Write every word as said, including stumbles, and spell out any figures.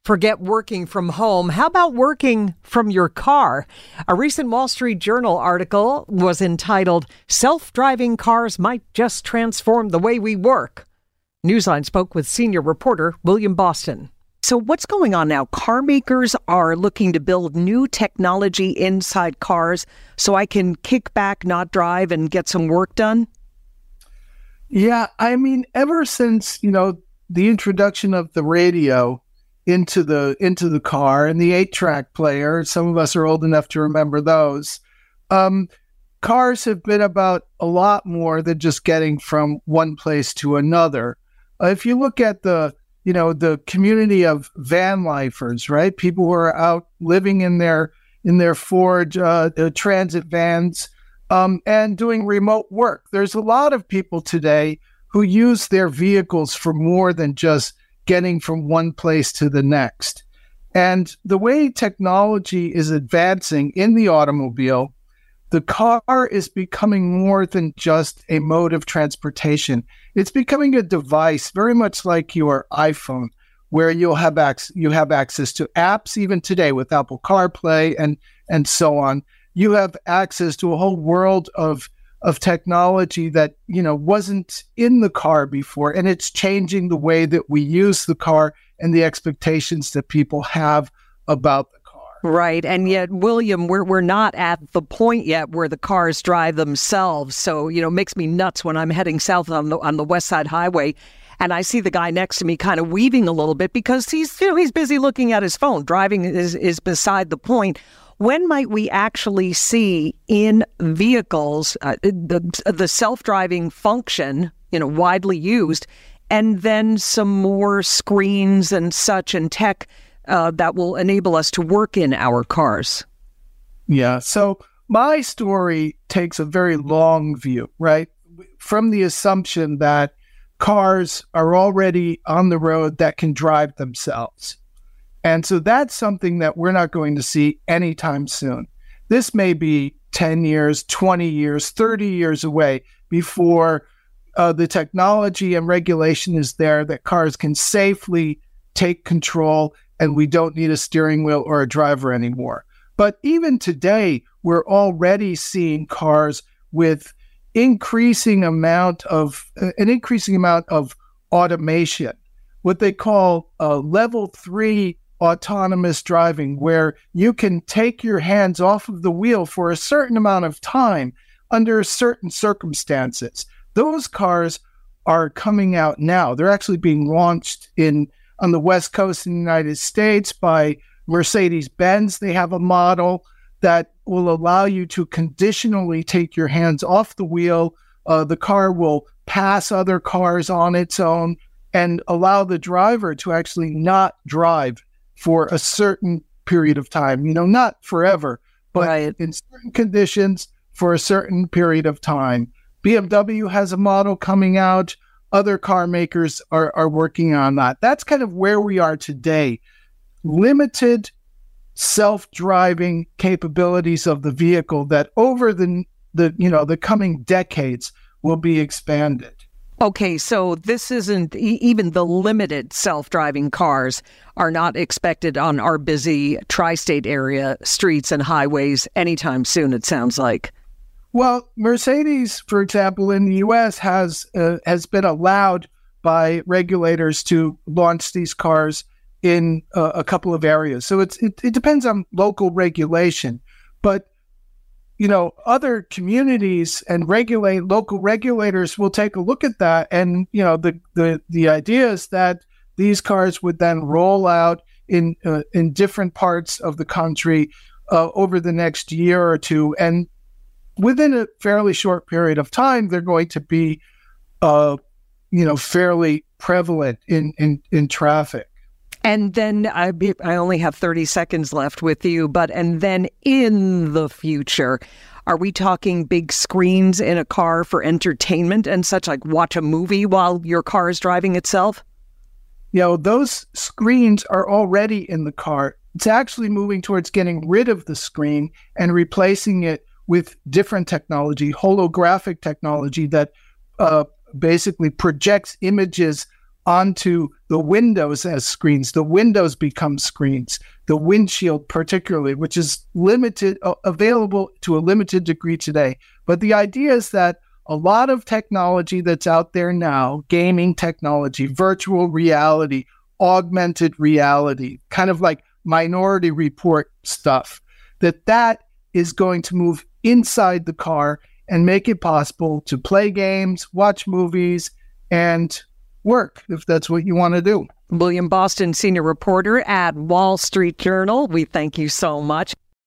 Forget working from home. How about working from your car? A recent Wall Street Journal article was entitled, "Self-Driving Cars Might Just Transform the Way We Work." Newsline spoke with senior reporter William Boston. So what's going on now? Car makers are looking to build new technology inside cars so I can kick back, not drive, and get some work done? Yeah, I mean, ever since, you know, the introduction of the radio into the into the car and the eight-track player, some of us are old enough to remember those, um, cars have been about a lot more than just getting from one place to another. Uh, if you look at the, you know, the community of van lifers, right? People who are out living in their in their Ford uh, uh, Transit vans um, and doing remote work. There's a lot of people today who use their vehicles for more than just getting from one place to the next. And the way technology is advancing in the automobile, the car is becoming more than just a mode of transportation. It's becoming a device, very much like your iPhone, where you'll have ac- you have access to apps even today with Apple CarPlay and and so on. You have access to a whole world of of technology that, you know, wasn't in the car before, and it's changing the way that we use the car and the expectations that people have about the car. Right. And yet, William, we're we're not at the point yet where the cars drive themselves. So, you know, it makes me nuts when I'm heading south on the on the West Side Highway and I see the guy next to me kind of weaving a little bit because he's, you know, he's busy looking at his phone. Driving is, is beside the point. When might we actually see in vehicles uh, the the self-driving function, you know, widely used, and then some more screens and such and tech uh, that will enable us to work in our cars? Yeah. So my story takes a very long view, right? From the assumption that cars are already on the road that can drive themselves. And so that's something that we're not going to see anytime soon. This may be ten years, twenty years, thirty years away before uh, the technology and regulation is there that cars can safely take control and we don't need a steering wheel or a driver anymore. But even today, we're already seeing cars with increasing amount of uh, an increasing amount of automation, what they call uh, level three autonomous driving, where you can take your hands off of the wheel for a certain amount of time under certain circumstances. Those cars are coming out now. They're actually being launched in on the West Coast in the United States by Mercedes-Benz. They have a model that will allow you to conditionally take your hands off the wheel. Uh, the car will pass other cars on its own and allow the driver to actually not drive for a certain period of time, you know, not forever, but right. in certain conditions for a certain period of time. B M W has a model coming out. Other car makers are, are working on that. That's kind of where we are today. Limited self-driving capabilities of the vehicle that over the, the, you know, the coming decades will be expanded. Okay, so this isn't e- even the limited self-driving cars are not expected on our busy tri-state area streets and highways anytime soon, it sounds like. Well, Mercedes, for example, in the U S has uh, has been allowed by regulators to launch these cars in uh, a couple of areas. So it's it, it depends on local regulation, but you know, other communities and regulate local regulators will take a look at that. And, you know, the, the, the idea is that these cars would then roll out in, uh, in different parts of the country uh, over the next year or two. And within a fairly short period of time, they're going to be, uh, you know, fairly prevalent in, in, in traffic. And then I, I only have thirty seconds left with you, but and then in the future, are we talking big screens in a car for entertainment and such, like watch a movie while your car is driving itself? You know, those screens are already in the car. It's actually moving towards getting rid of the screen and replacing it with different technology, holographic technology that uh, basically projects images onto the windows as screens. The windows become screens. The windshield particularly, which is limited, uh, available to a limited degree today. But the idea is that a lot of technology that's out there now, gaming technology, virtual reality, augmented reality, kind of like Minority Report stuff, that that is going to move inside the car and make it possible to play games, watch movies, and work, if that's what you want to do. William Boston, senior reporter at Wall Street Journal. We thank you so much.